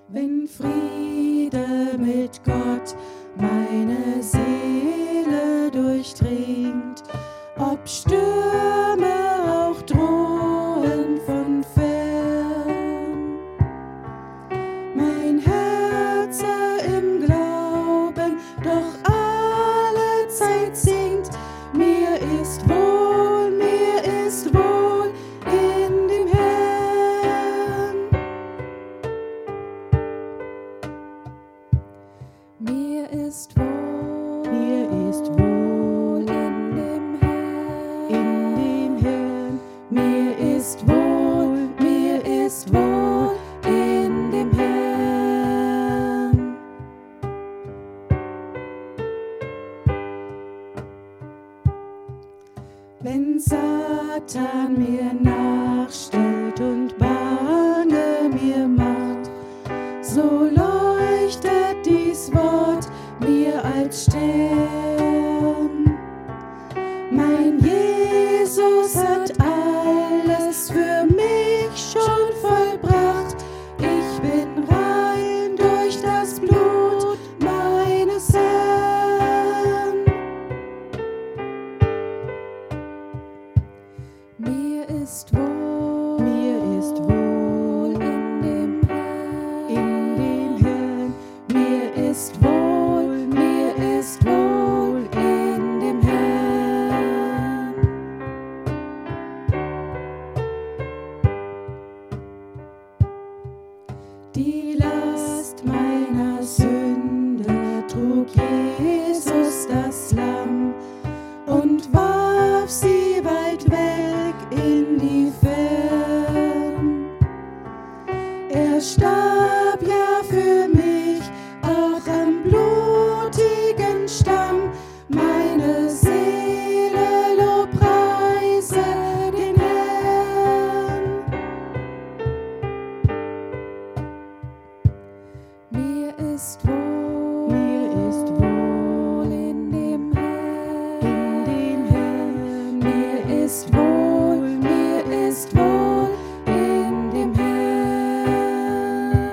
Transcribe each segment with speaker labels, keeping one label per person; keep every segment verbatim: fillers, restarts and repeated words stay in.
Speaker 1: Wenn Friede mit Gott meine Seele durchdringt, ob Stürme auch drohen von fern. Mein Herz im Glauben doch alle Zeit singt, mir ist wohl, mir ist wohl in dem Herrn. Mir ist wohl, mir ist wohl in dem Herrn, in dem Herrn. Mir ist wohl, mir ist wohl in dem Herrn. Wenn Satan mir nachstellt und Bange mir macht, so leuchtet dies Wort mir als Stern. Mein Jesus hat alles für mich schon vollbracht. Ich bin rein durch das Blut meines Herrn. Mir ist wohl, mir ist wohl in dem Herrn, in dem Herrn. Mir ist wohl, mir ist wohl in dem Herrn. Die Last meiner Sünde trug Jesus das Lamm und warf sie weit weg in die Fern. Er starb ja für mich auch am blutigen Stamm. Meine Seele lobpreise den Herrn. Mir ist wohl, mir ist wohl in dem Herrn, in dem Herrn. Mir ist wohl, mir ist wohl in dem Herrn.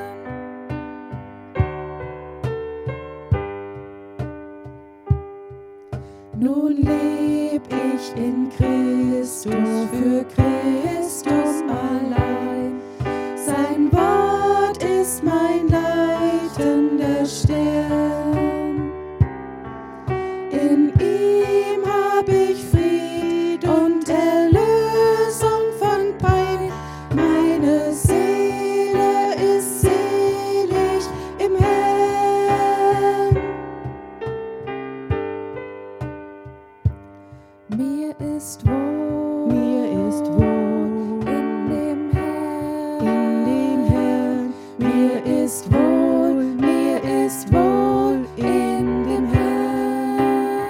Speaker 1: Nun leb ich in Christus, für Christus allein. Sein Wort ist mein leitender Stern. In ihm hab ich Fried und Erlösung von Pein. Meine Seele ist selig im Herrn. Mir ist wohl, mir ist wohl in dem Herrn, in dem Herrn. Mir ist wohl, mir ist wohl in dem Herrn.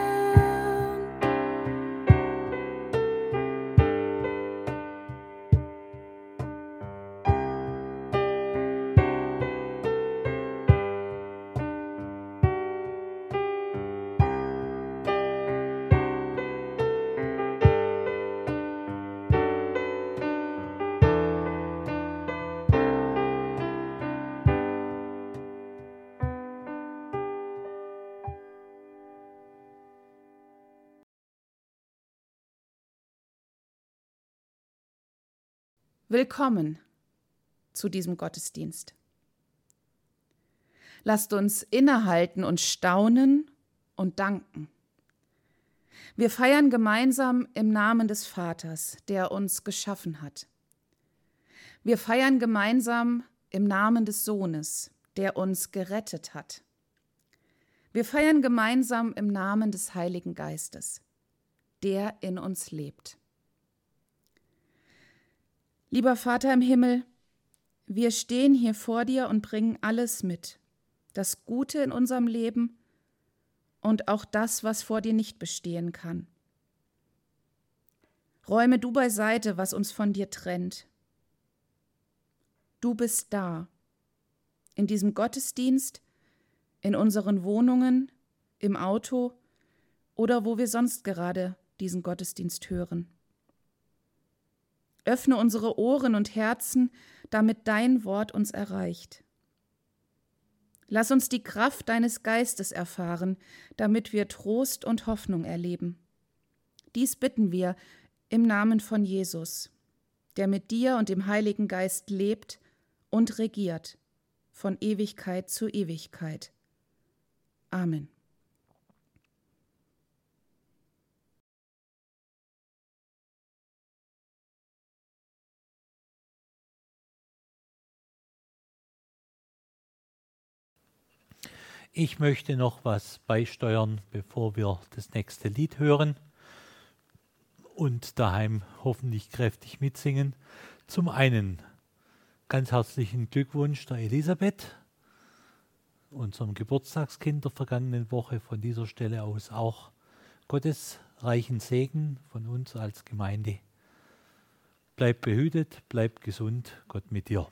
Speaker 2: Willkommen zu diesem Gottesdienst. Lasst uns innehalten und staunen und danken. Wir feiern gemeinsam im Namen des Vaters, der uns geschaffen hat. Wir feiern gemeinsam im Namen des Sohnes, der uns gerettet hat. Wir feiern gemeinsam im Namen des Heiligen Geistes, der in uns lebt. Lieber Vater im Himmel, wir stehen hier vor dir und bringen alles mit, das Gute in unserem Leben und auch das, was vor dir nicht bestehen kann. Räume du beiseite, was uns von dir trennt. Du bist da, in diesem Gottesdienst, in unseren Wohnungen, im Auto oder wo wir sonst gerade diesen Gottesdienst hören. Öffne unsere Ohren und Herzen, damit dein Wort uns erreicht. Lass uns die Kraft deines Geistes erfahren, damit wir Trost und Hoffnung erleben. Dies bitten wir im Namen von Jesus, der mit dir und dem Heiligen Geist lebt und regiert, von Ewigkeit zu Ewigkeit. Amen.
Speaker 3: Ich möchte noch was beisteuern, bevor wir das nächste Lied hören und daheim hoffentlich kräftig mitsingen. Zum einen ganz herzlichen Glückwunsch der Elisabeth, unserem Geburtstagskind der vergangenen Woche. Von dieser Stelle aus auch Gottes reichen Segen von uns als Gemeinde. Bleib behütet, bleib gesund, Gott mit dir.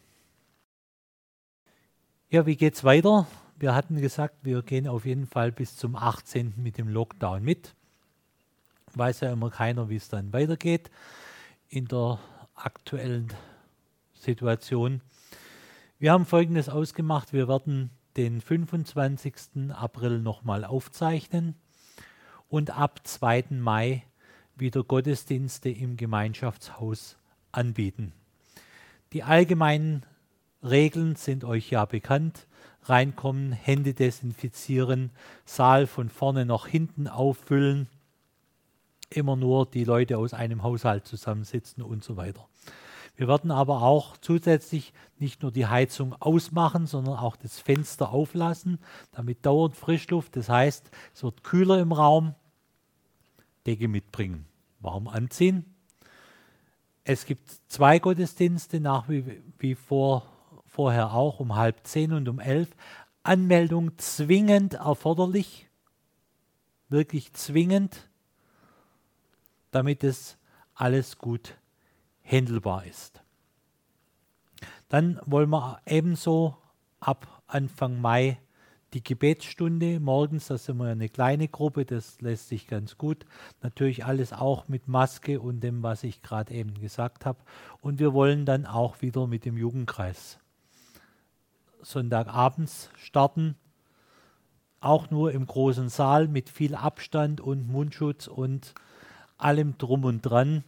Speaker 3: Ja, wie geht's weiter? Wir hatten gesagt, wir gehen auf jeden Fall bis zum achtzehnten mit dem Lockdown mit. Weiß ja immer keiner, wie es dann weitergeht in der aktuellen Situation. Wir haben Folgendes ausgemacht: Wir werden den fünfundzwanzigsten April nochmal aufzeichnen und ab zweiten Mai wieder Gottesdienste im Gemeinschaftshaus anbieten. Die allgemeinen Regeln sind euch ja bekannt. Reinkommen, Hände desinfizieren, Saal von vorne nach hinten auffüllen, immer nur die Leute aus einem Haushalt zusammensitzen und so weiter. Wir werden aber auch zusätzlich nicht nur die Heizung ausmachen, sondern auch das Fenster auflassen, damit dauernd Frischluft. Das heißt, es wird kühler im Raum. Decke mitbringen, warm anziehen. Es gibt zwei Gottesdienste nach wie, wie vor. Vorher auch um halb zehn und um elf. Anmeldung zwingend erforderlich, wirklich zwingend, damit es alles gut handelbar ist. Dann wollen wir ebenso ab Anfang Mai die Gebetsstunde morgens, da sind wir eine kleine Gruppe, das lässt sich ganz gut. Natürlich alles auch mit Maske und dem, was ich gerade eben gesagt habe. Und wir wollen dann auch wieder mit dem Jugendkreis Sonntagabends starten, auch nur im großen Saal mit viel Abstand und Mundschutz und allem drum und dran.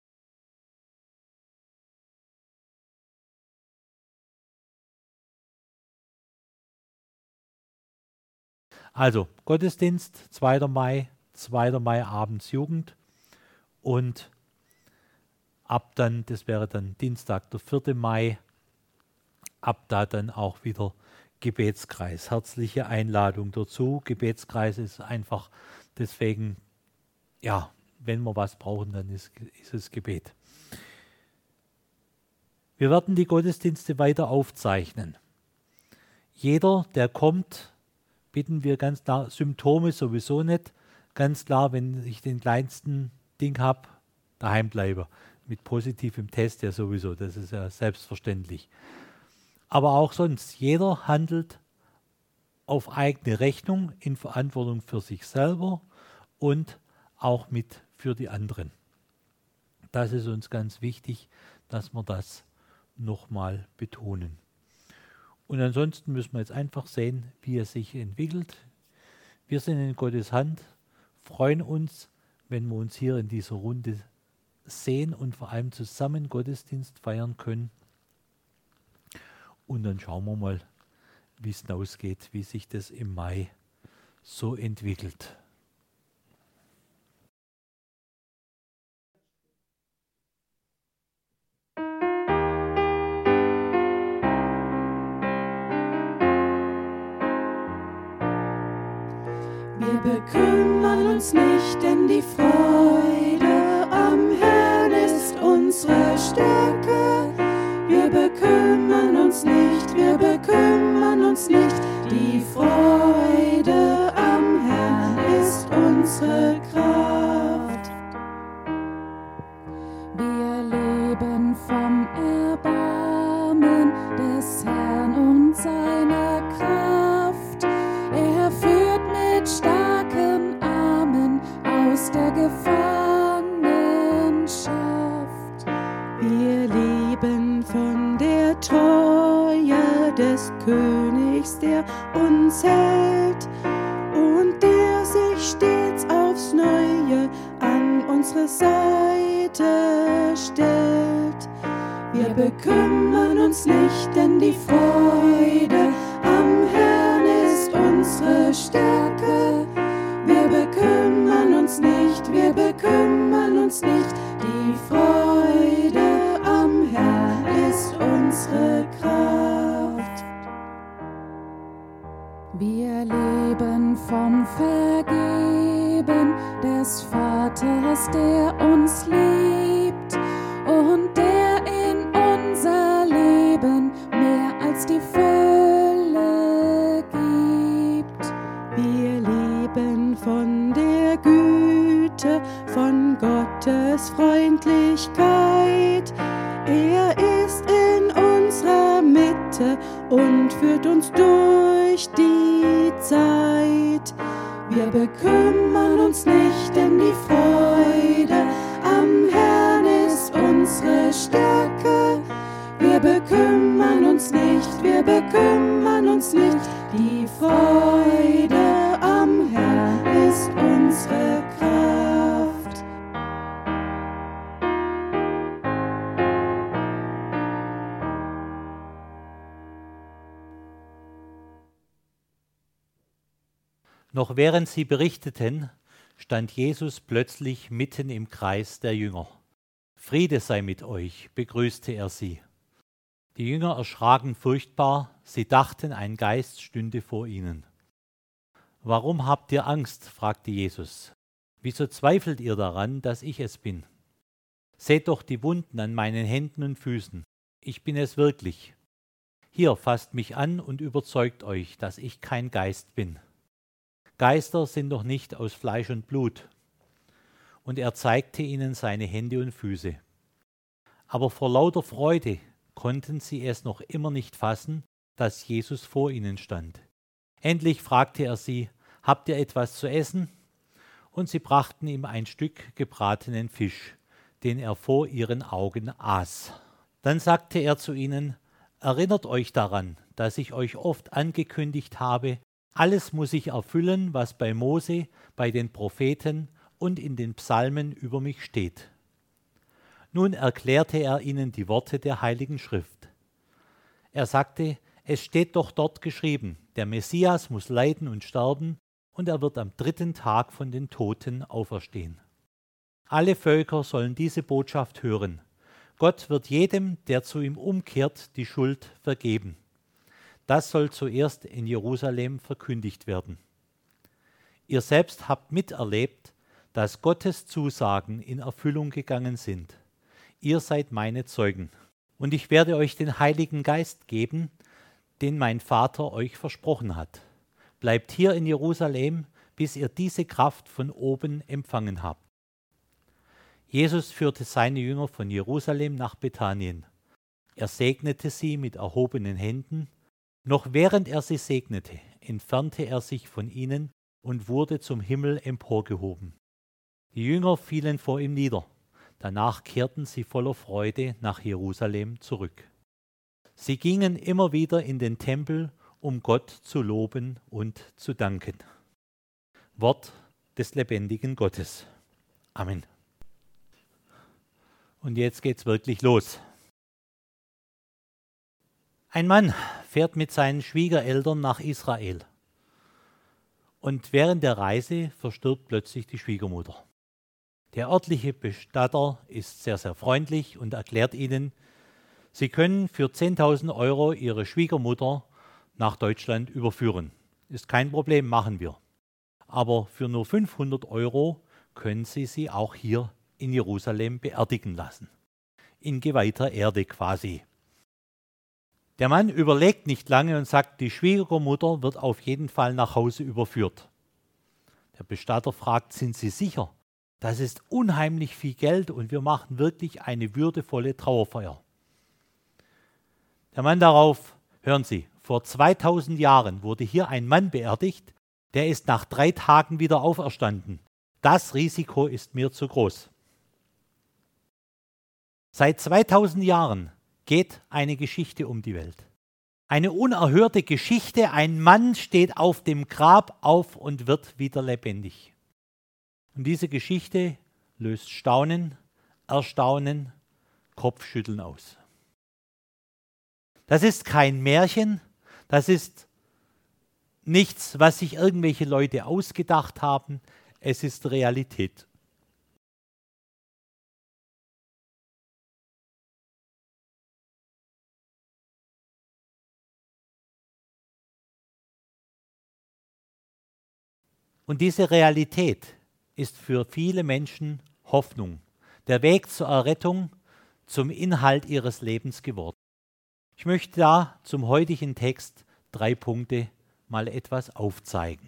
Speaker 3: Also Gottesdienst, zweiter Mai, zweiter Mai abends Jugend und ab dann, das wäre dann Dienstag, der vierte Mai, ab da dann auch wieder Gebetskreis. Herzliche Einladung dazu. Gebetskreis ist einfach deswegen, ja, wenn wir was brauchen, dann ist, ist es Gebet. Wir werden die Gottesdienste weiter aufzeichnen. Jeder, der kommt, bitten wir ganz klar, Symptome sowieso nicht. Ganz klar, wenn ich den kleinsten Ding habe, daheim bleibe. Mit positivem Test ja sowieso, das ist ja selbstverständlich. Aber auch sonst, jeder handelt auf eigene Rechnung, in Verantwortung für sich selber und auch mit für die anderen. Das ist uns ganz wichtig, dass wir das nochmal betonen. Und ansonsten müssen wir jetzt einfach sehen, wie es sich entwickelt. Wir sind in Gottes Hand, freuen uns, wenn wir uns hier in dieser Runde sehen und vor allem zusammen Gottesdienst feiern können. Und dann schauen wir mal, wie es ausgeht, wie sich das im Mai so entwickelt.
Speaker 1: Wir bekümmern uns nicht, denn die Freude am Herrn ist unsere Stärke. Wir bekümmern uns nicht, wir bekümmern uns nicht. Die Freude am Herrn ist unsere Kraft. Wir leben vom Erbarmen des Herrn und seiner Kraft. Er führt mit starken Armen aus der Gefangenschaft. Wir leben von der Treue des Königs, der uns hält und der sich stets aufs Neue an unsere Seite stellt. Wir bekümmern uns nicht, denn die Freude am Herrn ist unsere Stärke. Wir bekümmern uns nicht, wir bekümmern uns nicht, die Freude am Herrn ist unsere Kraft.
Speaker 2: Wir leben vom Vergeben des Vaters, der uns liebt und der in unser Leben mehr als die Fülle gibt.
Speaker 1: Wir leben von der Güte, von Gottes Freundlichkeit. Er ist in unserer Mitte und führt uns durch die Zeit. Wir bekümmern uns nicht, denn die Freude am Herrn ist unsere Stärke. Wir bekümmern uns nicht, wir bekümmern uns nicht, die Freude am Herrn ist unsere Kraft.
Speaker 3: Noch während sie berichteten, stand Jesus plötzlich mitten im Kreis der Jünger. Friede sei mit euch, begrüßte er sie. Die Jünger erschraken furchtbar, sie dachten, ein Geist stünde vor ihnen. Warum habt ihr Angst? Fragte Jesus. Wieso zweifelt ihr daran, dass ich es bin? Seht doch die Wunden an meinen Händen und Füßen. Ich bin es wirklich. Hier, fasst mich an und überzeugt euch, dass ich kein Geist bin. Geister sind doch nicht aus Fleisch und Blut. Und er zeigte ihnen seine Hände und Füße. Aber vor lauter Freude konnten sie es noch immer nicht fassen, dass Jesus vor ihnen stand. Endlich fragte er sie, habt ihr etwas zu essen? Und sie brachten ihm ein Stück gebratenen Fisch, den er vor ihren Augen aß. Dann sagte er zu ihnen, erinnert euch daran, dass ich euch oft angekündigt habe, alles muss sich erfüllen, was bei Mose, bei den Propheten und in den Psalmen über mich steht. Nun erklärte er ihnen die Worte der Heiligen Schrift. Er sagte, es steht doch dort geschrieben, der Messias muss leiden und sterben und er wird am dritten Tag von den Toten auferstehen. Alle Völker sollen diese Botschaft hören. Gott wird jedem, der zu ihm umkehrt, die Schuld vergeben. Das soll zuerst in Jerusalem verkündigt werden. Ihr selbst habt miterlebt, dass Gottes Zusagen in Erfüllung gegangen sind. Ihr seid meine Zeugen. Und ich werde euch den Heiligen Geist geben, den mein Vater euch versprochen hat. Bleibt hier in Jerusalem, bis ihr diese Kraft von oben empfangen habt. Jesus führte seine Jünger von Jerusalem nach Bethanien. Er segnete sie mit erhobenen Händen. Noch während er sie segnete, entfernte er sich von ihnen und wurde zum Himmel emporgehoben. Die Jünger fielen vor ihm nieder. Danach kehrten sie voller Freude nach Jerusalem zurück. Sie gingen immer wieder in den Tempel, um Gott zu loben und zu danken. Wort des lebendigen Gottes. Amen. Und jetzt geht's wirklich los. Ein Mann fährt mit seinen Schwiegereltern nach Israel. Und während der Reise verstirbt plötzlich die Schwiegermutter. Der örtliche Bestatter ist sehr, sehr freundlich und erklärt ihnen, sie können für zehntausend Euro ihre Schwiegermutter nach Deutschland überführen. Ist kein Problem, machen wir. Aber für nur fünfhundert Euro können sie sie auch hier in Jerusalem beerdigen lassen. In geweihter Erde quasi. Der Mann überlegt nicht lange und sagt, die Schwiegermutter wird auf jeden Fall nach Hause überführt. Der Bestatter fragt, sind Sie sicher? Das ist unheimlich viel Geld und wir machen wirklich eine würdevolle Trauerfeier. Der Mann darauf, hören Sie, vor zweitausend Jahren wurde hier ein Mann beerdigt, der ist nach drei Tagen wieder auferstanden. Das Risiko ist mir zu groß. Seit zweitausend Jahren geht eine Geschichte um die Welt. Eine unerhörte Geschichte, ein Mann steht auf dem Grab auf und wird wieder lebendig. Und diese Geschichte löst Staunen, Erstaunen, Kopfschütteln aus. Das ist kein Märchen, das ist nichts, was sich irgendwelche Leute ausgedacht haben, es ist Realität. Und diese Realität ist für viele Menschen Hoffnung, der Weg zur Errettung, zum Inhalt ihres Lebens geworden. Ich möchte da zum heutigen Text drei Punkte mal etwas aufzeigen.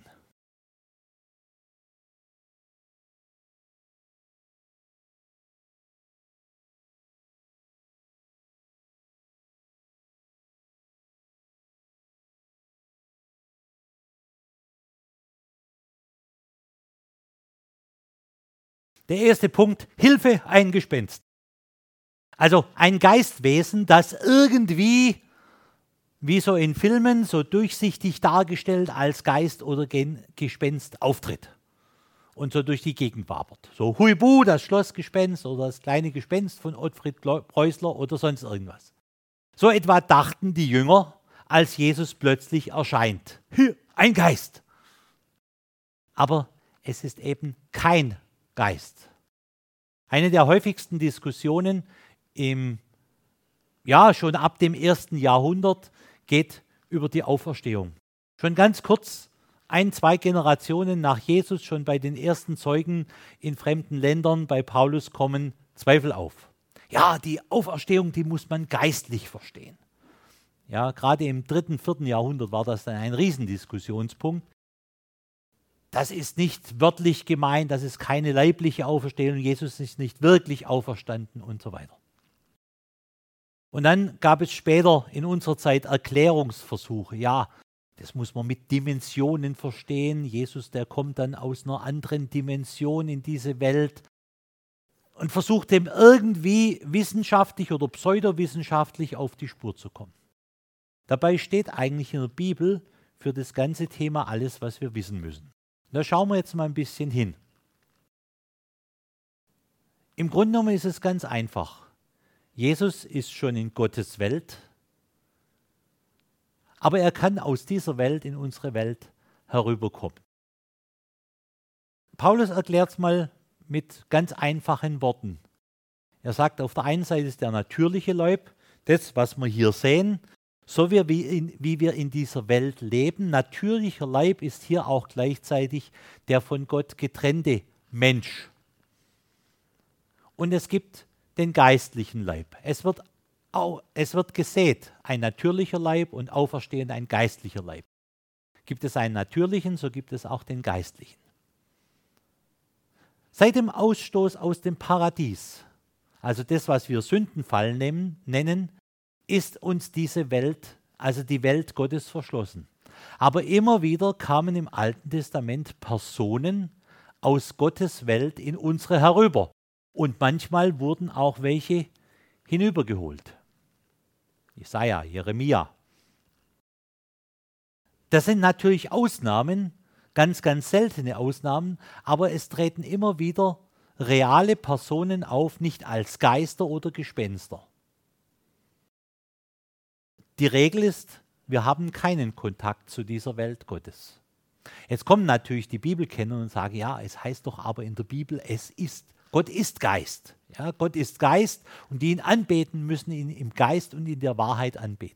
Speaker 3: Der erste Punkt, Hilfe, ein Gespenst. Also ein Geistwesen, das irgendwie, wie so in Filmen, so durchsichtig dargestellt als Geist oder Gen- Gespenst auftritt und so durch die Gegend wabert. So Huibu, das Schlossgespenst oder das kleine Gespenst von Ottfried Preußler oder sonst irgendwas. So etwa dachten die Jünger, als Jesus plötzlich erscheint. Hier, ein Geist. Aber es ist eben kein Geist. Eine der häufigsten Diskussionen im, ja, schon ab dem ersten Jahrhundert geht über die Auferstehung. Schon ganz kurz, ein, zwei Generationen nach Jesus, schon bei den ersten Zeugen in fremden Ländern, bei Paulus kommen Zweifel auf. Ja, die Auferstehung, die muss man geistlich verstehen. Ja, gerade im dritten, vierten Jahrhundert war das dann ein Riesendiskussionspunkt. Das ist nicht wörtlich gemeint, das ist keine leibliche Auferstehung, Jesus ist nicht wirklich auferstanden und so weiter. Und dann gab es später in unserer Zeit Erklärungsversuche. Ja, das muss man mit Dimensionen verstehen. Jesus, der kommt dann aus einer anderen Dimension in diese Welt und versucht dem irgendwie wissenschaftlich oder pseudowissenschaftlich auf die Spur zu kommen. Dabei steht eigentlich in der Bibel für das ganze Thema alles, was wir wissen müssen. Da schauen wir jetzt mal ein bisschen hin. Im Grunde genommen ist es ganz einfach. Jesus ist schon in Gottes Welt, aber er kann aus dieser Welt in unsere Welt herüberkommen. Paulus erklärt es mal mit ganz einfachen Worten. Er sagt, auf der einen Seite ist der natürliche Leib, das, was wir hier sehen, so wie, wie, in, wie wir in dieser Welt leben. Natürlicher Leib ist hier auch gleichzeitig der von Gott getrennte Mensch. Und es gibt den geistlichen Leib. Es wird, auch, es wird gesät, ein natürlicher Leib und auferstehend ein geistlicher Leib. Gibt es einen natürlichen, so gibt es auch den geistlichen. Seit dem Ausstoß aus dem Paradies, also das, was wir Sündenfall nehmen, nennen, ist uns diese Welt, also die Welt Gottes, verschlossen. Aber immer wieder kamen im Alten Testament Personen aus Gottes Welt in unsere herüber. Und manchmal wurden auch welche hinübergeholt. Jesaja, Jeremia. Das sind natürlich Ausnahmen, ganz, ganz seltene Ausnahmen, aber es treten immer wieder reale Personen auf, nicht als Geister oder Gespenster. Die Regel ist, wir haben keinen Kontakt zu dieser Welt Gottes. Jetzt kommen natürlich die Bibelkenner und sagen, ja, es heißt doch aber in der Bibel, es ist, Gott ist Geist. Ja, Gott ist Geist und die ihn anbeten, müssen ihn im Geist und in der Wahrheit anbeten.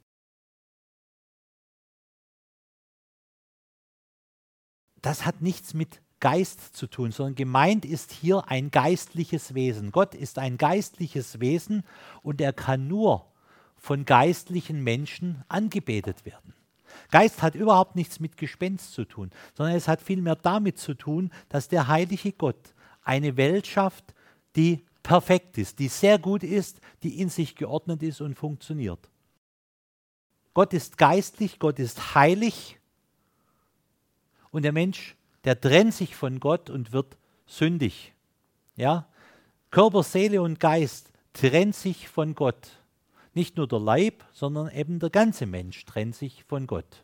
Speaker 3: Das hat nichts mit Geist zu tun, sondern gemeint ist hier ein geistliches Wesen. Gott ist ein geistliches Wesen und er kann nur von geistlichen Menschen angebetet werden. Geist hat überhaupt nichts mit Gespenst zu tun, sondern es hat vielmehr damit zu tun, dass der heilige Gott eine Welt schafft, die perfekt ist, die sehr gut ist, die in sich geordnet ist und funktioniert. Gott ist geistlich, Gott ist heilig und der Mensch, der trennt sich von Gott und wird sündig. Ja? Körper, Seele und Geist trennt sich von Gott. Nicht nur der Leib, sondern eben der ganze Mensch trennt sich von Gott.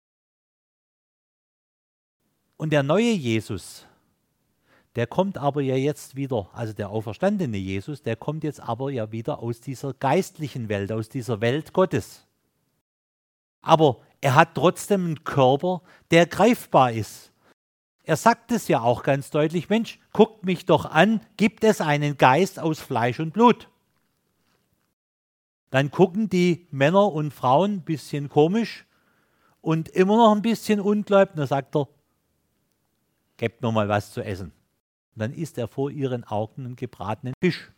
Speaker 3: Und der neue Jesus, der kommt aber ja jetzt wieder, also der auferstandene Jesus, der kommt jetzt aber ja wieder aus dieser geistlichen Welt, aus dieser Welt Gottes. Aber er hat trotzdem einen Körper, der greifbar ist. Er sagt es ja auch ganz deutlich, Mensch, guckt mich doch an, gibt es einen Geist aus Fleisch und Blut? Dann gucken die Männer und Frauen ein bisschen komisch und immer noch ein bisschen ungläubig. Dann sagt er, gebt mir mal was zu essen. Und dann isst er vor ihren Augen einen gebratenen Fisch.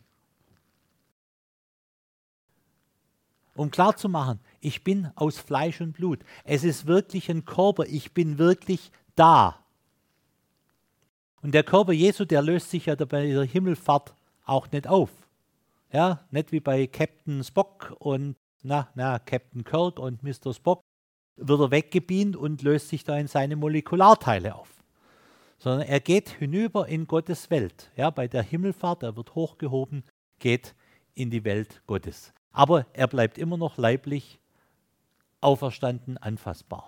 Speaker 3: Um klarzumachen, ich bin aus Fleisch und Blut. Es ist wirklich ein Körper, ich bin wirklich da. Und der Körper Jesu, der löst sich ja bei der Himmelfahrt auch nicht auf. Ja, nicht wie bei Captain Spock und na, na, Captain Kirk und Mister Spock, wird er weggebeamt und löst sich da in seine Molekularteile auf. Sondern er geht hinüber in Gottes Welt. Ja, bei der Himmelfahrt, er wird hochgehoben, geht in die Welt Gottes. Aber er bleibt immer noch leiblich auferstanden, anfassbar.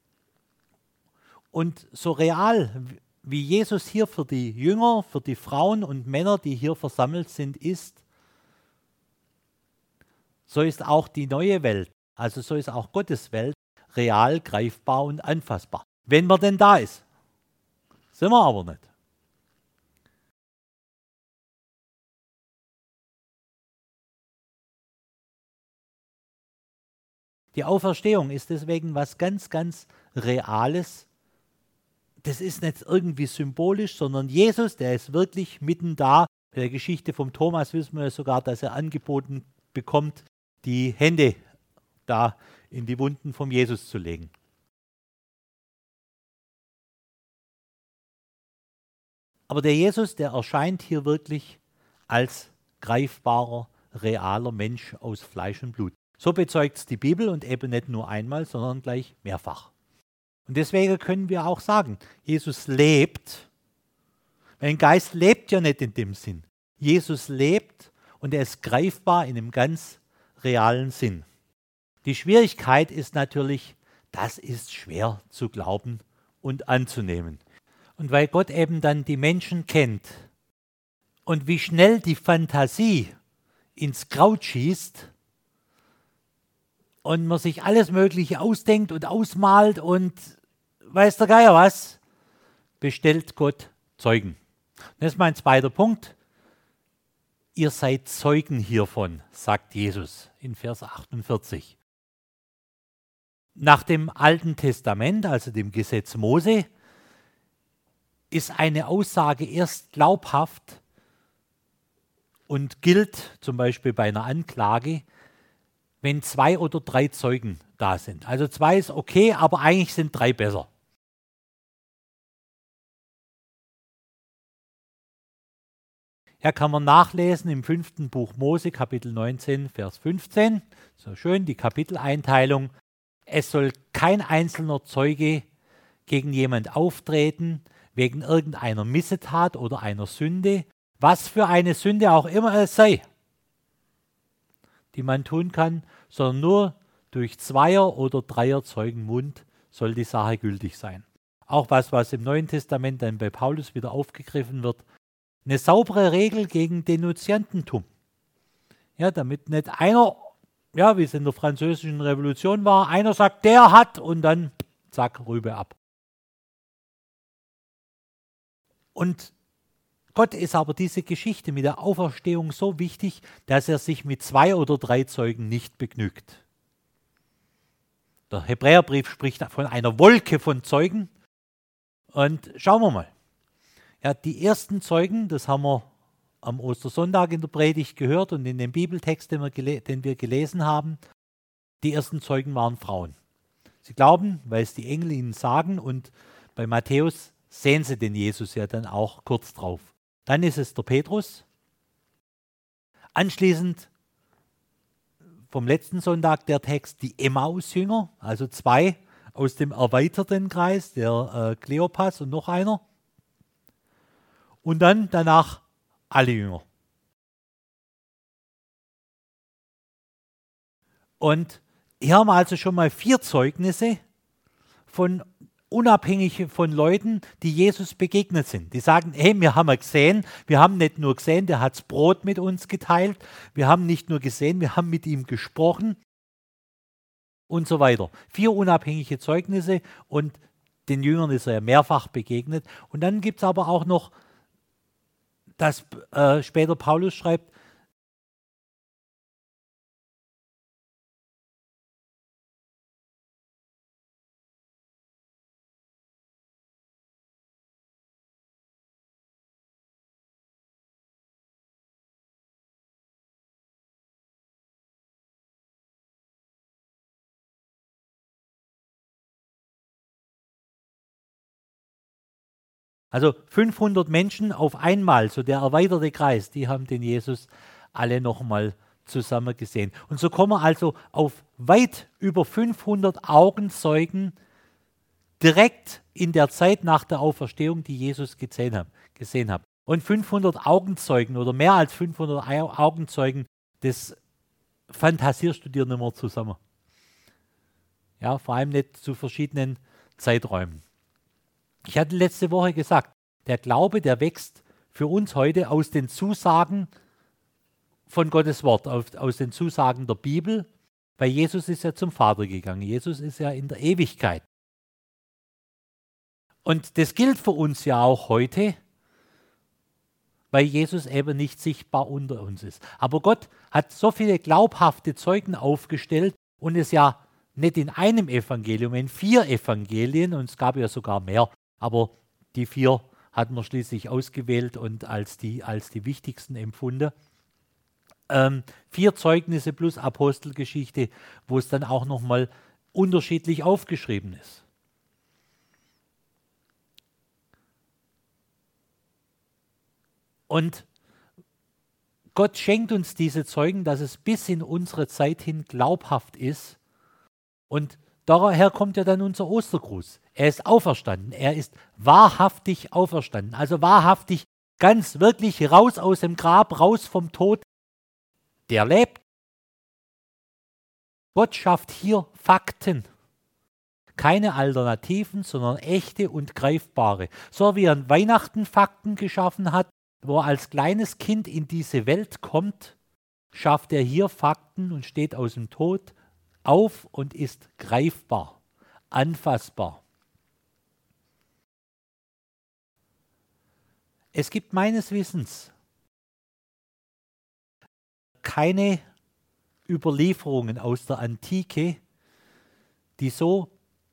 Speaker 3: Und so real, wie Jesus hier für die Jünger, für die Frauen und Männer, die hier versammelt sind, ist, so ist auch die neue Welt, also so ist auch Gottes Welt, real, greifbar und anfassbar. Wenn man denn da ist. Sind wir aber nicht. Die Auferstehung ist deswegen was ganz, ganz Reales. Das ist nicht irgendwie symbolisch, sondern Jesus, der ist wirklich mitten da. Bei der Geschichte vom Thomas wissen wir sogar, dass er angeboten bekommt, die Hände da in die Wunden von Jesus zu legen. Aber der Jesus, der erscheint hier wirklich als greifbarer, realer Mensch aus Fleisch und Blut. So bezeugt es die Bibel und eben nicht nur einmal, sondern gleich mehrfach. Und deswegen können wir auch sagen, Jesus lebt. Mein Geist lebt ja nicht in dem Sinn. Jesus lebt und er ist greifbar in einem ganz realen Sinn. Die Schwierigkeit ist natürlich, das ist schwer zu glauben und anzunehmen. Und weil Gott eben dann die Menschen kennt und wie schnell die Fantasie ins Kraut schießt und man sich alles Mögliche ausdenkt und ausmalt und weiß der Geier was, bestellt Gott Zeugen. Das ist mein zweiter Punkt. Ihr seid Zeugen hiervon, sagt Jesus in Vers achtundvierzig. Nach dem Alten Testament, also dem Gesetz Mose, ist eine Aussage erst glaubhaft und gilt zum Beispiel bei einer Anklage, wenn zwei oder drei Zeugen da sind. Also zwei ist okay, aber eigentlich sind drei besser. Ja, kann man nachlesen im fünften Buch Mose, Kapitel neunzehn, Vers fünfzehn. So schön, die Kapiteleinteilung. Es soll kein einzelner Zeuge gegen jemand auftreten, wegen irgendeiner Missetat oder einer Sünde, was für eine Sünde auch immer es sei, die man tun kann, sondern nur durch Zweier- oder Dreier-Zeugen Mund soll die Sache gültig sein. Auch was, was im Neuen Testament dann bei Paulus wieder aufgegriffen wird, eine saubere Regel gegen Denunziantentum. Ja, damit nicht einer, ja, wie es in der Französischen Revolution war, einer sagt, der hat und dann zack, Rübe ab. Und Gott ist aber diese Geschichte mit der Auferstehung so wichtig, dass er sich mit zwei oder drei Zeugen nicht begnügt. Der Hebräerbrief spricht von einer Wolke von Zeugen. Und schauen wir mal. Ja, die ersten Zeugen, das haben wir am Ostersonntag in der Predigt gehört und in dem Bibeltext, den wir, gele- den wir gelesen haben, die ersten Zeugen waren Frauen. Sie glauben, weil es die Engel ihnen sagen, und bei Matthäus sehen sie den Jesus ja dann auch kurz drauf. Dann ist es der Petrus. Anschließend vom letzten Sonntag der Text die Emmaus-Jünger, also zwei aus dem erweiterten Kreis, der äh, Kleopas und noch einer. Und dann danach alle Jünger. Und hier haben wir also schon mal vier Zeugnisse von unabhängig von Leuten, die Jesus begegnet sind. Die sagen, hey, wir haben ihn gesehen, wir haben nicht nur gesehen, der hat das Brot mit uns geteilt, wir haben nicht nur gesehen, wir haben mit ihm gesprochen und so weiter. Vier unabhängige Zeugnisse und den Jüngern ist er ja mehrfach begegnet. Und dann gibt es aber auch noch, dass äh, später Paulus schreibt, also fünfhundert Menschen auf einmal, so der erweiterte Kreis, die haben den Jesus alle nochmal zusammen gesehen. Und so kommen wir also auf weit über fünfhundert Augenzeugen direkt in der Zeit nach der Auferstehung, die Jesus gesehen hat. Gesehen hat. Und fünfhundert Augenzeugen oder mehr als fünfhundert Augenzeugen, das fantasierst du dir nicht mehr zusammen. Ja, vor allem nicht zu verschiedenen Zeiträumen. Ich hatte letzte Woche gesagt, der Glaube, der wächst für uns heute aus den Zusagen von Gottes Wort, aus den Zusagen der Bibel, weil Jesus ist ja zum Vater gegangen. Jesus ist ja in der Ewigkeit. Und das gilt für uns ja auch heute, weil Jesus eben nicht sichtbar unter uns ist. Aber Gott hat so viele glaubhafte Zeugen aufgestellt und es ja nicht in einem Evangelium, in vier Evangelien, und es gab ja sogar mehr, aber die vier hat man schließlich ausgewählt und als die, als die wichtigsten empfunden. Ähm, vier Zeugnisse plus Apostelgeschichte, wo es dann auch nochmal unterschiedlich aufgeschrieben ist. Und Gott schenkt uns diese Zeugen, dass es bis in unsere Zeit hin glaubhaft ist. Und daher kommt ja dann unser Ostergruß. Er ist auferstanden. Er ist wahrhaftig auferstanden. Also wahrhaftig ganz wirklich raus aus dem Grab, raus vom Tod. Der lebt. Gott schafft hier Fakten. Keine Alternativen, sondern echte und greifbare. So wie er an Weihnachten Fakten geschaffen hat, wo er als kleines Kind in diese Welt kommt, schafft er hier Fakten und steht aus dem Tod auf und ist greifbar, anfassbar. Es gibt meines Wissens keine Überlieferungen aus der Antike, die so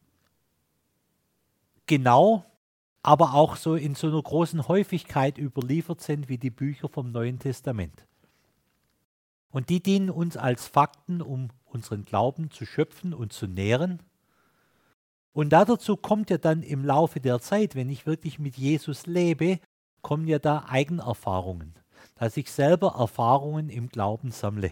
Speaker 3: genau, aber auch so in so einer großen Häufigkeit überliefert sind wie die Bücher vom Neuen Testament. Und die dienen uns als Fakten, um unseren Glauben zu schöpfen und zu nähren. Und dazu kommt ja dann im Laufe der Zeit, wenn ich wirklich mit Jesus lebe, kommen ja da Eigenerfahrungen, dass ich selber Erfahrungen im Glauben sammle.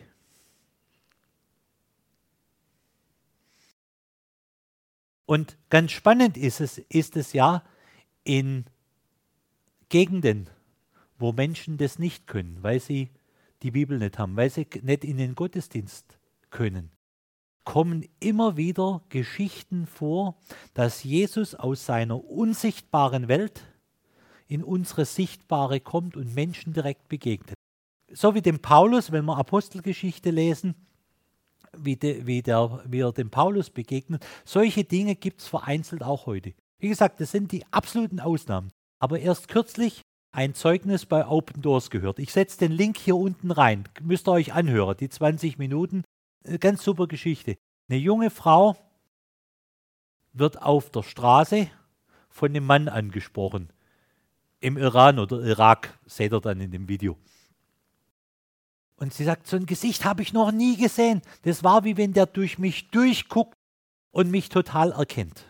Speaker 3: Und ganz spannend ist es, ist es ja in Gegenden, wo Menschen das nicht können, weil sie die Bibel nicht haben, weil sie nicht in den Gottesdienst können, kommen immer wieder Geschichten vor, dass Jesus aus seiner unsichtbaren Welt in unsere sichtbare kommt und Menschen direkt begegnet. So wie dem Paulus, wenn wir Apostelgeschichte lesen, wie, de, wie, der, wie er dem Paulus begegnet, solche Dinge gibt es vereinzelt auch heute. Wie gesagt, das sind die absoluten Ausnahmen. Aber erst kürzlich ein Zeugnis bei Open Doors gehört. Ich setze den Link hier unten rein. Müsst ihr euch anhören, die zwanzig Minuten. Eine ganz super Geschichte. Eine junge Frau wird auf der Straße von einem Mann angesprochen. Im Iran oder Irak, seht ihr dann in dem Video. Und sie sagt, so ein Gesicht habe ich noch nie gesehen. Das war wie wenn der durch mich durchguckt und mich total erkennt.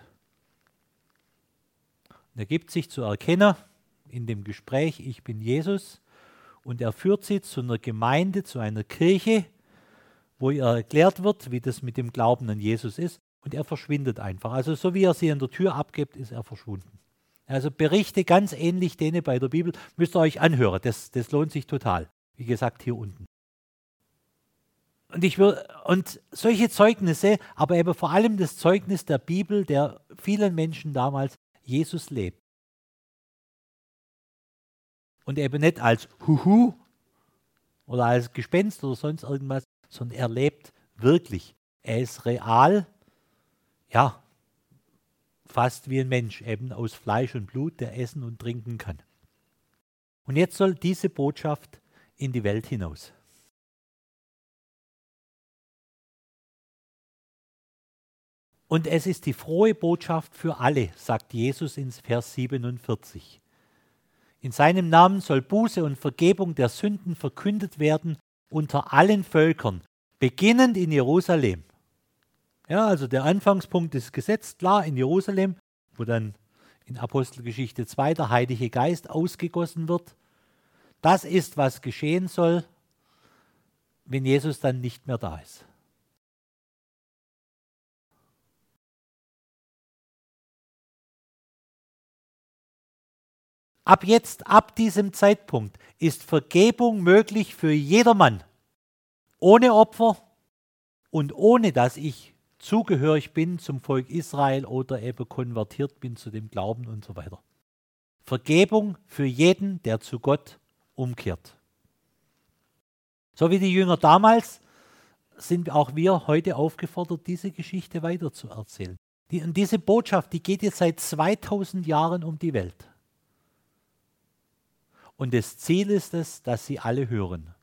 Speaker 3: Und er gibt sich zu erkennen in dem Gespräch, ich bin Jesus. Und er führt sie zu einer Gemeinde, zu einer Kirche, wo ihr erklärt wird, wie das mit dem Glauben an Jesus ist. Und er verschwindet einfach. Also so wie er sie an der Tür abgibt, ist er verschwunden. Also Berichte ganz ähnlich denen bei der Bibel, müsst ihr euch anhören. Das, das lohnt sich total. Wie gesagt, hier unten. Und, ich will, und solche Zeugnisse, aber eben vor allem das Zeugnis der Bibel, der vielen Menschen damals Jesus lebt. Und eben nicht als Huhu oder als Gespenst oder sonst irgendwas, sondern er lebt wirklich. Er ist real, ja, fast wie ein Mensch, eben aus Fleisch und Blut, der essen und trinken kann. Und jetzt soll diese Botschaft in die Welt hinaus. Und es ist die frohe Botschaft für alle, sagt Jesus in Vers siebenundvierzig. In seinem Namen soll Buße und Vergebung der Sünden verkündet werden unter allen Völkern, beginnend in Jerusalem. Ja, also der Anfangspunkt ist gesetzt, klar, in Jerusalem, wo dann in Apostelgeschichte zwei der Heilige Geist ausgegossen wird. Das ist, was geschehen soll, wenn Jesus dann nicht mehr da ist. Ab jetzt, ab diesem Zeitpunkt, ist Vergebung möglich für jedermann, ohne Opfer und ohne, dass ich zugehörig bin zum Volk Israel oder eben konvertiert bin zu dem Glauben und so weiter. Vergebung für jeden, der zu Gott umkehrt. So wie die Jünger damals, sind auch wir heute aufgefordert, diese Geschichte weiterzuerzählen. Die, und diese Botschaft, die geht jetzt seit zweitausend Jahren um die Welt. Und das Ziel ist es, dass sie alle hören.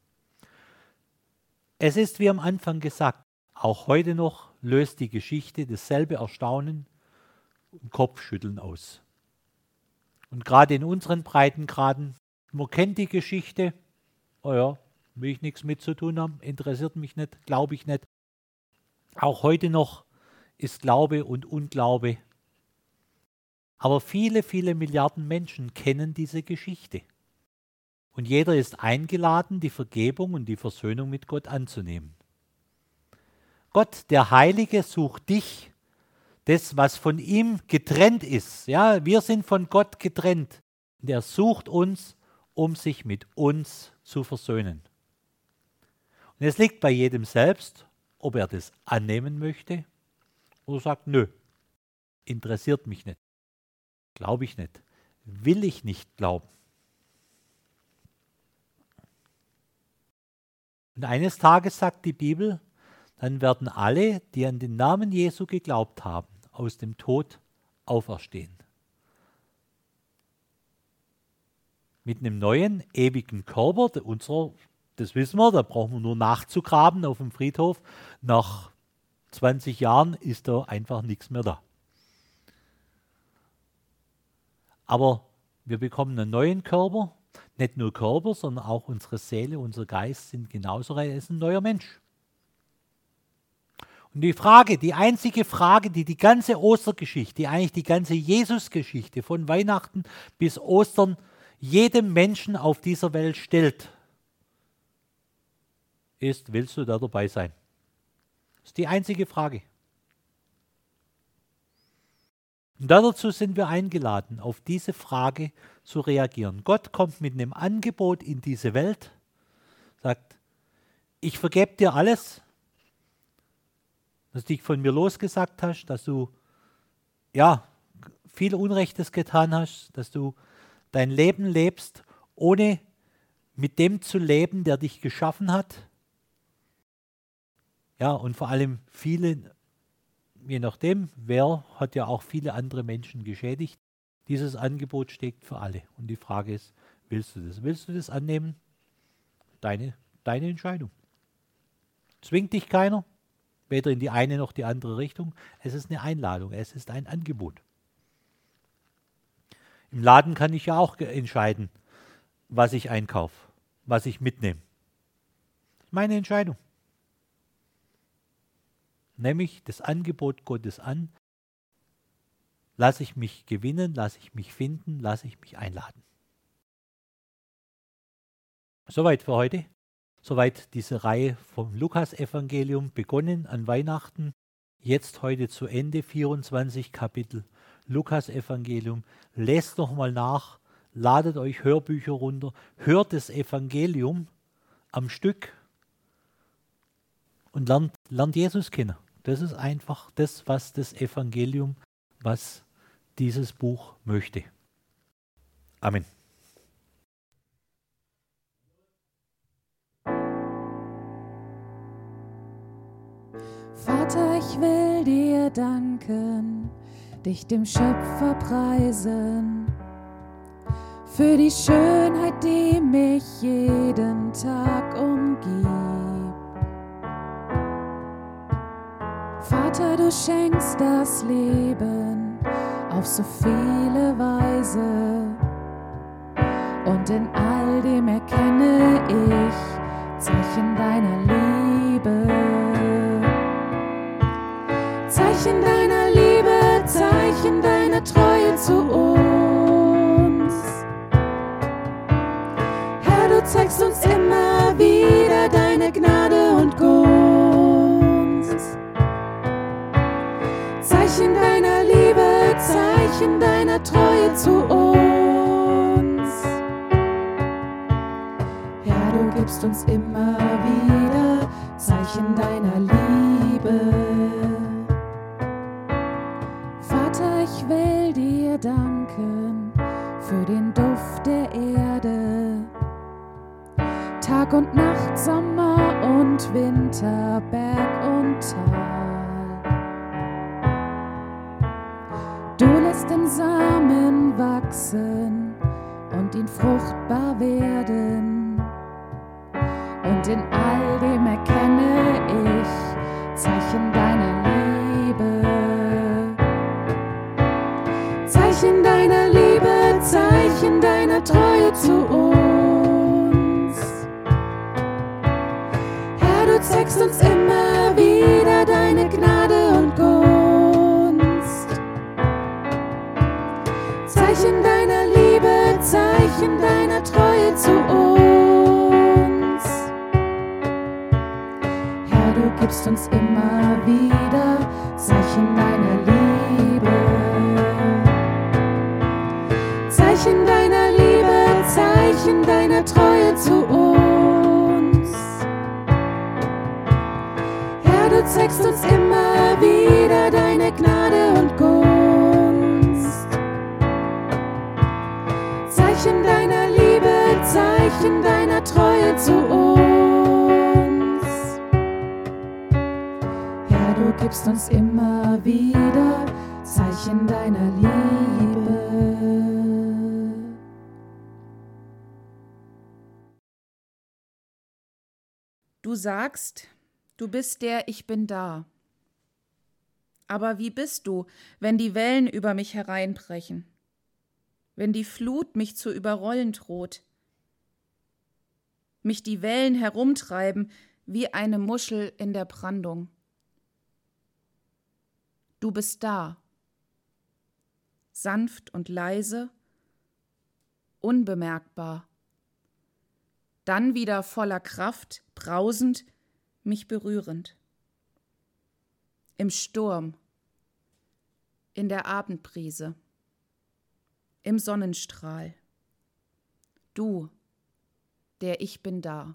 Speaker 3: Es ist, wie am Anfang gesagt, auch heute noch löst die Geschichte dasselbe Erstaunen und Kopfschütteln aus. Und gerade in unseren Breitengraden, man kennt die Geschichte, oh ja, will ich nichts mit zu tun haben, interessiert mich nicht, glaube ich nicht. Auch heute noch ist Glaube und Unglaube. Aber viele, viele Milliarden Menschen kennen diese Geschichte. Und jeder ist eingeladen, die Vergebung und die Versöhnung mit Gott anzunehmen. Gott, der Heilige, sucht dich, das, was von ihm getrennt ist. Ja, wir sind von Gott getrennt. Und er sucht uns, um sich mit uns zu versöhnen. Und es liegt bei jedem selbst, ob er das annehmen möchte oder sagt, nö, interessiert mich nicht, glaube ich nicht, will ich nicht glauben. Und eines Tages sagt die Bibel, dann werden alle, die an den Namen Jesu geglaubt haben, aus dem Tod auferstehen. Mit einem neuen, ewigen Körper, unserer, das wissen wir, da brauchen wir nur nachzugraben auf dem Friedhof. Nach zwanzig Jahren ist da einfach nichts mehr da. Aber wir bekommen einen neuen Körper, nicht nur Körper, sondern auch unsere Seele, unser Geist sind genauso rein, es ist ein neuer Mensch. Und die Frage, die einzige Frage, die die ganze Ostergeschichte, die eigentlich die ganze Jesusgeschichte von Weihnachten bis Ostern jedem Menschen auf dieser Welt stellt, ist, willst du da dabei sein? Das ist die einzige Frage. Und dazu sind wir eingeladen, auf diese Frage zu reagieren. Gott kommt mit einem Angebot in diese Welt, sagt, ich vergebe dir alles, dass du dich von mir losgesagt hast, dass du ja, viel Unrechtes getan hast, dass du dein Leben lebst, ohne mit dem zu leben, der dich geschaffen hat. Ja, und vor allem viele, je nachdem, wer hat ja auch viele andere Menschen geschädigt. Dieses Angebot steht für alle. Und die Frage ist, willst du das? Willst du das annehmen? Deine, deine Entscheidung. Zwingt dich keiner, weder in die eine noch die andere Richtung. Es ist eine Einladung, es ist ein Angebot. Im Laden kann ich ja auch entscheiden, was ich einkaufe, was ich mitnehme. Meine Entscheidung. Nehme ich das Angebot Gottes an, lasse ich mich gewinnen, lasse ich mich finden, lasse ich mich einladen. Soweit für heute. Soweit diese Reihe vom Lukas-Evangelium, begonnen an Weihnachten, jetzt heute zu Ende, vierundzwanzig Kapitel Lukas-Evangelium. Lest nochmal nach, ladet euch Hörbücher runter, hört das Evangelium am Stück und lernt, lernt Jesus kennen. Das ist einfach das, was das Evangelium, was dieses Buch möchte. Amen.
Speaker 1: Vater, ich will dir danken, dich dem Schöpfer preisen, für die Schönheit, die mich jeden Tag umgibt. Vater, du schenkst das Leben auf so viele Weise, und in all dem erkenne ich Zeichen deiner Liebe. Zeichen deiner Liebe, Zeichen deiner Treue zu uns. Herr, du zeigst uns immer wieder deine Gnade und Gunst. Zeichen deiner Liebe, Zeichen deiner Treue zu uns. Herr, du gibst uns immer wieder Zeichen deiner Liebe. Vater, ich will dir danken für den Duft der Erde, Tag und Nacht, Sommer und Winter, Berg und Tal. Du lässt den Samen wachsen und ihn fruchtbar werden, und in all dem erkenne ich Zeichen deiner Liebe. Zeichen deiner Liebe, Zeichen deiner Treue zu uns. Herr, du zeigst uns immer wieder deine Gnade und Gunst. Zeichen deiner Liebe, Zeichen deiner Treue zu uns. Herr, du gibst uns immer wieder Zeichen deiner Liebe. Zeichen deiner Liebe, Zeichen deiner Treue zu uns. Herr, du zeigst uns immer wieder deine Gnade und Gunst. Zeichen deiner Liebe, Zeichen deiner Treue zu uns. Herr, du gibst uns immer wieder Zeichen deiner Liebe.
Speaker 2: Du sagst, du bist der Ich bin da. Aber wie bist du, wenn die Wellen über mich hereinbrechen? Wenn die Flut mich zu überrollen droht? Mich die Wellen herumtreiben wie eine Muschel in der Brandung. Du bist da. Sanft und leise, unbemerkbar. Dann wieder voller Kraft, brausend, mich berührend. Im Sturm, in der Abendbrise, im Sonnenstrahl. Du, der Ich bin da.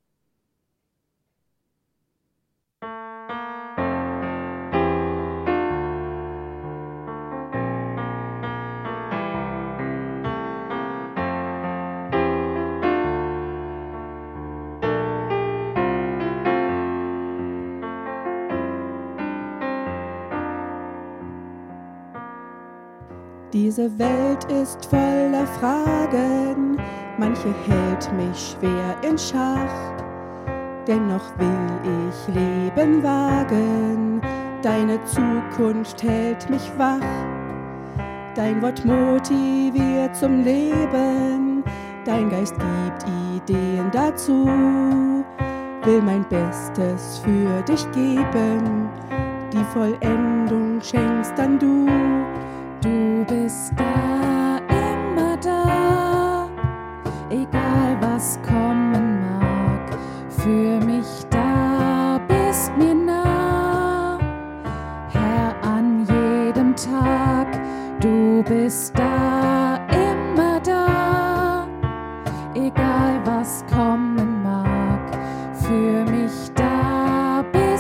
Speaker 4: Diese Welt ist voller Fragen, manche hält mich schwer in Schach. Dennoch will ich Leben wagen, deine Zukunft hält mich wach. Dein Wort motiviert zum Leben, dein Geist gibt Ideen dazu. Will mein Bestes für dich geben, die Vollendung schenkst dann du.
Speaker 1: Du bist da, immer da, egal was kommen mag. Für mich da, bist mir nah, Herr, an jedem Tag. Du bist da, immer da, egal was kommen mag. Für mich da, bist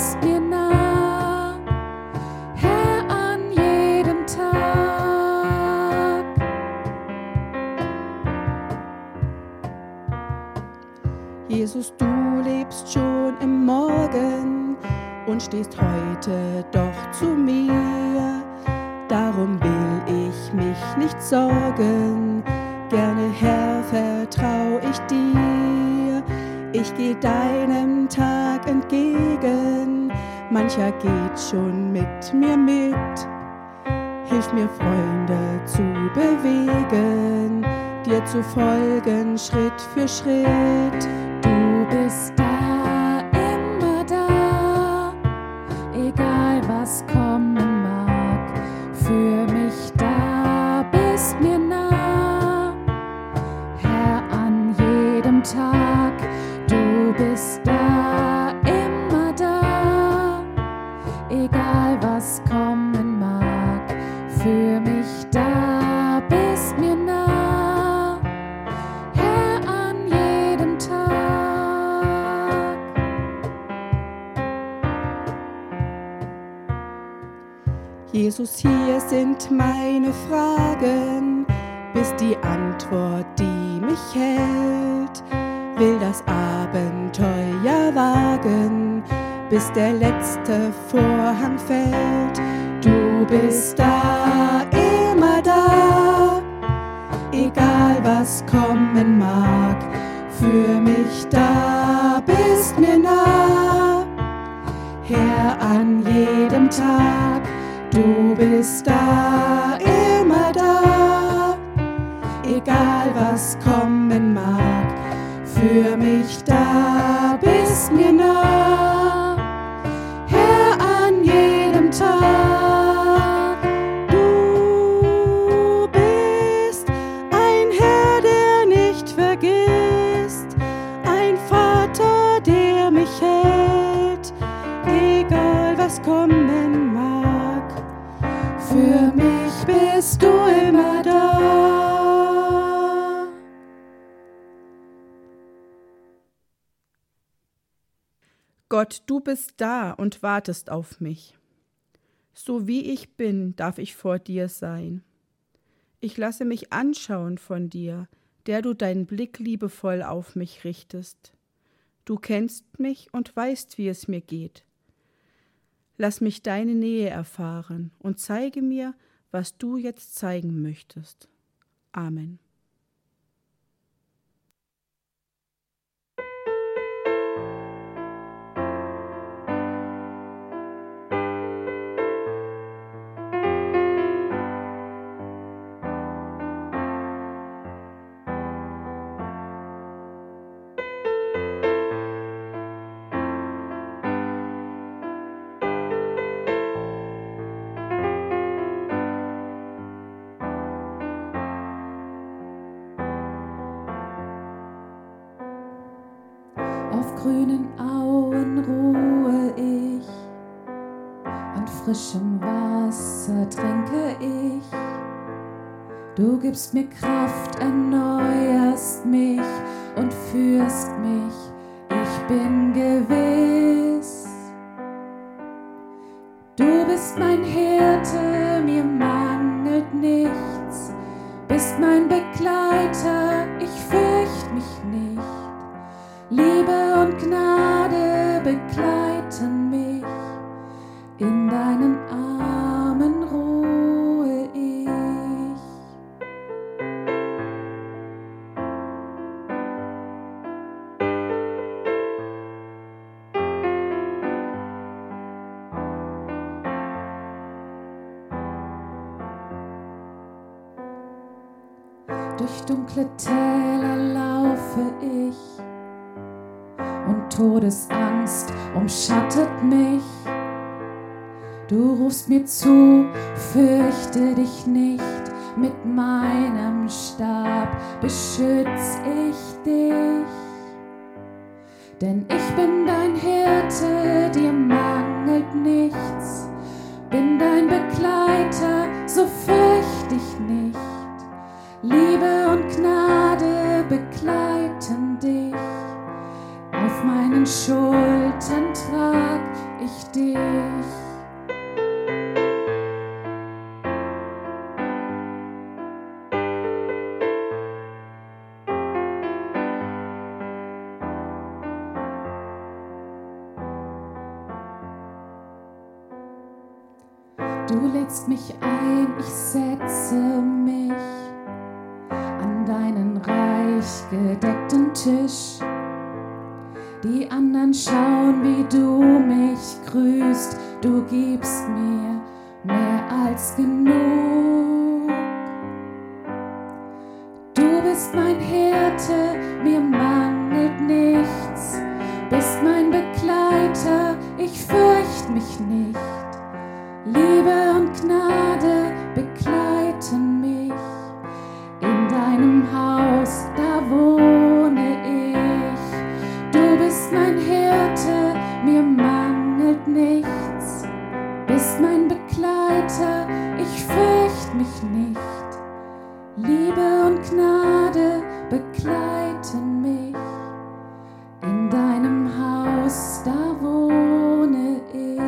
Speaker 4: Jesus, du lebst schon im Morgen und stehst heute doch zu mir. Darum will ich mich nicht sorgen, gerne Herr, vertrau ich dir. Ich geh deinem Tag entgegen, mancher geht schon mit mir mit. Hilf mir, Freunde zu bewegen, dir zu folgen, Schritt für Schritt.
Speaker 1: Du bist da, immer da, egal was kommen mag. Für mich da, bist mir nah, Herr, an jedem Tag. Du bist da, immer da, egal was kommen mag. Für mich da, bist mir nah, Herr, an jedem Tag.
Speaker 4: Jesus, hier sind meine Fragen, bist die Antwort, die mich hält. Will das Abenteuer wagen, bis der letzte Vorhang fällt. Du bist da, immer da, egal was kommen mag. Für mich da, bist mir nah, Herr, an jedem Tag. Du bist da, immer da, egal was kommen mag. Für mich da, bist mir nah, Herr, an jedem Tag. Du bist ein Herr, der nicht vergisst, ein Vater, der mich hält, egal was kommen mag. Für mich bist du immer da. Gott, du bist da und wartest auf mich. So wie ich bin, darf ich vor dir sein. Ich lasse mich anschauen von dir, der du deinen Blick liebevoll auf mich richtest. Du kennst mich und weißt, wie es mir geht. Lass mich deine Nähe erfahren und zeige mir, was du jetzt zeigen möchtest. Amen.
Speaker 1: Auf grünen Auen ruhe ich, an frischem Wasser trinke ich. Du gibst mir Kraft, erneuerst mich und führst mich, ich bin gewiss. Du bist mein Hirte, mir mangelt nichts, bist mein Begleiter, ich fürcht mich nicht. Liebe und Gnade begleiten mich, in deinen Armen ruhe ich. Durch dunkle Täler laufe ich, und Todesangst umschattet mich. Du rufst mir zu, fürchte dich nicht, mit meinem Stab beschütz ich dich. Denn ich bin dein Hirte, dir mangelt nichts, bin dein Begleiter, so fürcht dich nicht. Liebe und Gnade begleiten dich, auf meinen Schultern trag ich dich.
Speaker 2: Du lädst mich ein, ich setze mich an deinen reich gedeckten Tisch. Die anderen schauen, wie du mich grüßt. Du gibst mir mehr als genug. Du bist mein Hirte, mir mangelt nichts. Bist mein Begleiter, ich fürcht mich nicht. Liebe und Gnade begleiten mich. In deinem Haus, da wohne ich. Du bist mein Hirte, mir mangelt nichts. Bist mein Begleiter, ich fürcht mich nicht. Liebe und Gnade begleiten mich. In deinem Haus, da wohne ich.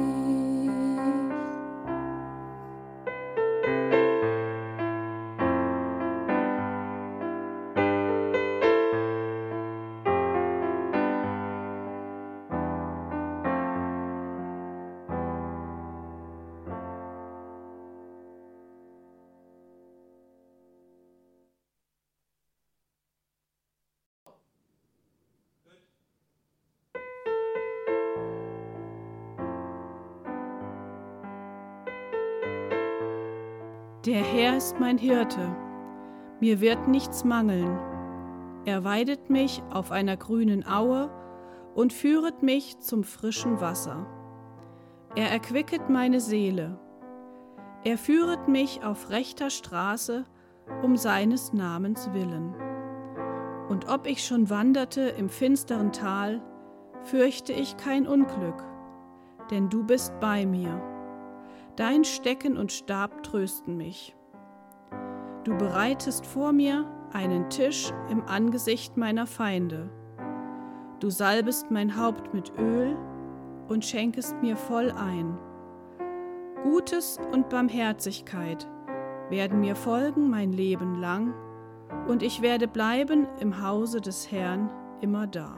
Speaker 5: Der Herr ist mein Hirte, mir wird nichts mangeln. Er weidet mich auf einer grünen Aue und führet mich zum frischen Wasser. Er erquicket meine Seele. Er führet mich auf rechter Straße um seines Namens willen. Und ob ich schon wanderte im finsteren Tal, fürchte ich kein Unglück, denn du bist bei mir. Dein Stecken und Stab trösten mich. Du bereitest vor mir einen Tisch im Angesicht meiner Feinde. Du salbest mein Haupt mit Öl und schenkest mir voll ein. Gutes und Barmherzigkeit werden mir folgen mein Leben lang, und ich werde bleiben im Hause des Herrn immer da.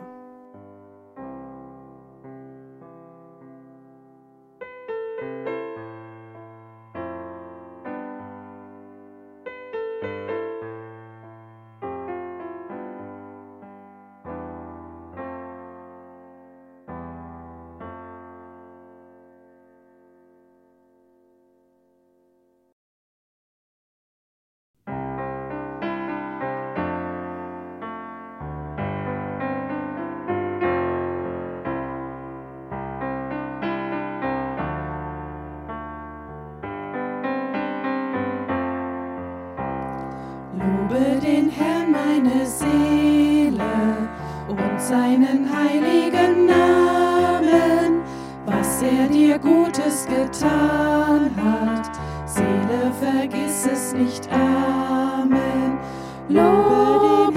Speaker 4: Lobe den Herrn meine Seele und seinen heiligen Namen, was er dir Gutes getan hat. Seele, vergiss es nicht. Amen. Lobe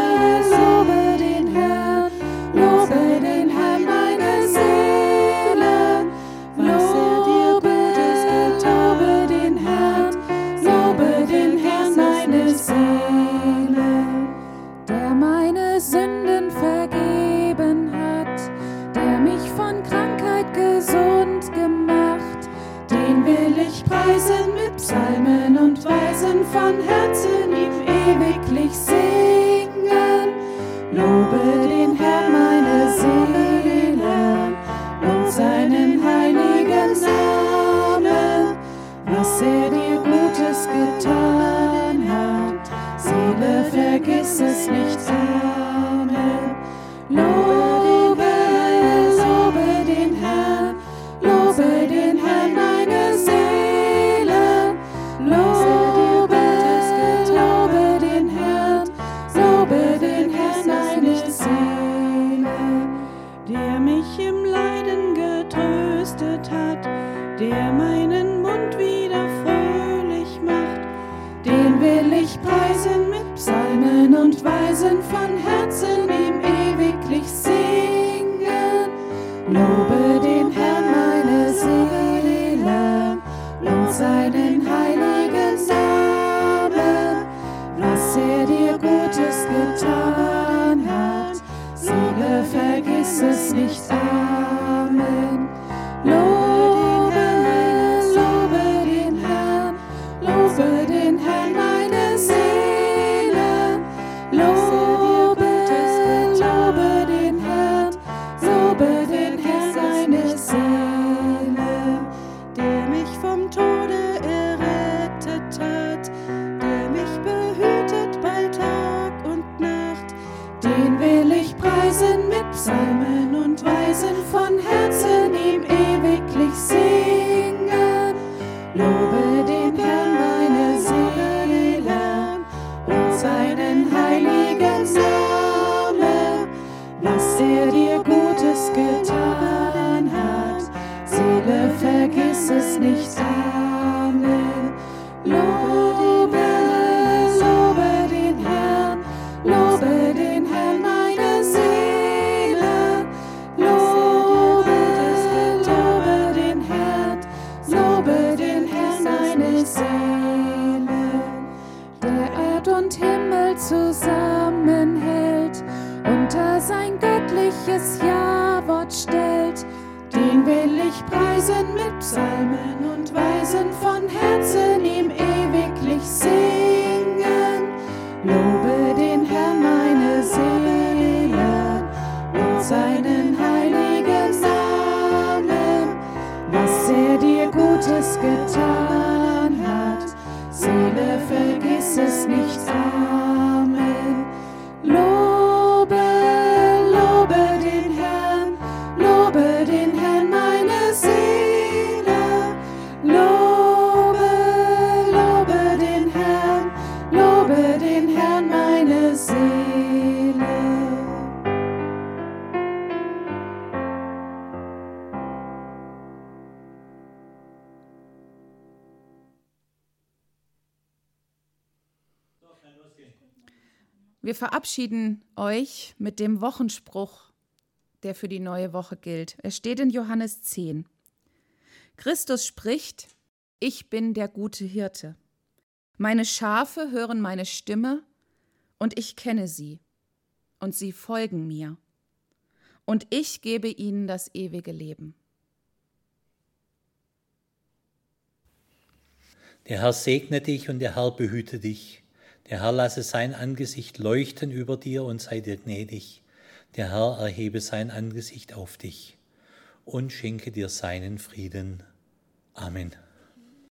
Speaker 4: den Herrn, lobe den Herrn meine Seele, was er dir Gutes getan. Lobe den Herrn, lobe den Herrn meine Seele,
Speaker 2: Der meine Sünden vergeben hat, der mich von Krankheit gesund gemacht.
Speaker 4: den will ich preisen mit Psalmen und Weisen, von Herzen ihm ewiglich singen. Lobe den Herrn meine Seele und seinen heiligen Namen, was er dir Gutes getan hat. Seele, vergiss es nicht. Amen. Lobe, lobe den Herrn, lobe den Herrn meine Seele, lobe, lobe den Herrn, lobe den Herrn meine Seele, der mich im Leiden getröstet hat, der meinen Mund wieder fröhlich macht. Den will ich preisen mit Psalmen und Weisen, von Herzen ihm ewiglich singen. Lobe den Herrn meine Seele und seinen heiligen Namen, was er dir Gutes getan hat. Seele, vergiss es nicht. Amen. Lobe, lobe
Speaker 2: und Himmel zusammenhält, unter sein göttliches Ja-Wort stellt.
Speaker 1: Den will ich preisen mit Psalmen und Weisen, von Herzen ihm ewiglich singen. Lobe den Herrn, meine Seele, und seinen heiligen Namen, was er dir Gutes getan hat. Seele, vergiss es nicht. Amen. Lobe, lobe den Herrn, lobe den Herrn, meine Seele. Lobe, lobe den Herrn, lobe den Herrn, meine Seele.
Speaker 2: Wir verabschieden euch mit dem Wochenspruch, der für die neue Woche gilt. Er steht in Johannes zehn. Christus spricht: Ich bin der gute Hirte. Meine Schafe hören meine Stimme, und ich kenne sie, und sie folgen mir. Und ich gebe ihnen das ewige Leben.
Speaker 3: Der Herr segne dich und der Herr behüte dich. Der Herr lasse sein Angesicht leuchten über dir und sei dir gnädig. Der Herr erhebe sein Angesicht auf dich und schenke dir seinen Frieden. Amen.